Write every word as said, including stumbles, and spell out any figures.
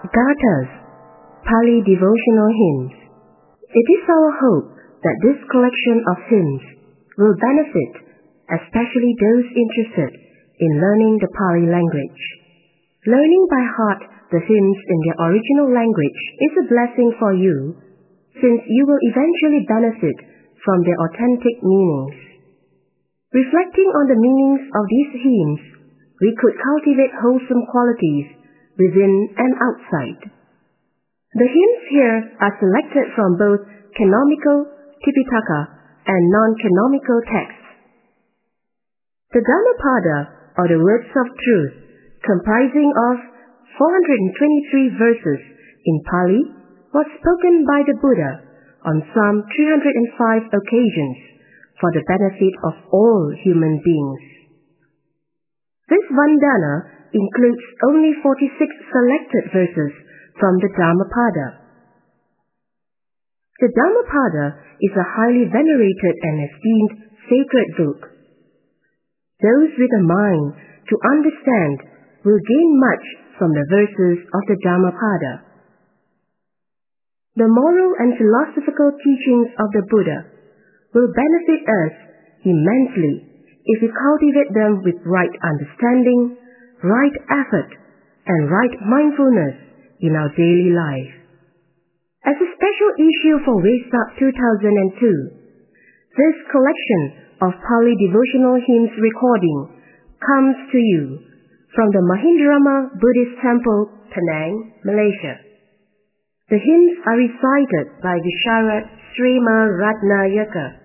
Gathas, Pali Devotional Hymns. It is our hope that this collection of hymns will benefit especially those interested in learning the Pali language. Learning by heart the hymns in their original language is a blessing for you, since you will eventually benefit from their authentic meanings. Reflecting on the meanings of these hymns, we could cultivate wholesome qualities within and outside. The hymns here are selected from both canonical Tipitaka and non-canonical texts. The Dhammapada, or the Words of Truth, comprising of four hundred twenty-three verses in Pali, was spoken by the Buddha on some three hundred five occasions for the benefit of all human beings. This Vandana includes only forty-six selected verses from the Dhammapada. The Dhammapada is a highly venerated and esteemed sacred book. Those with a mind to understand will gain much from the verses of the Dhammapada. The moral and philosophical teachings of the Buddha will benefit us immensely if we cultivate them with right understanding, right effort, and right mindfulness in our daily life. As a special issue for Wesak two thousand two, this collection of Pali devotional hymns recording comes to you from the Mahindrama Buddhist Temple, Penang, Malaysia. The hymns are recited by Visharat Sri Ma Ratnayaka.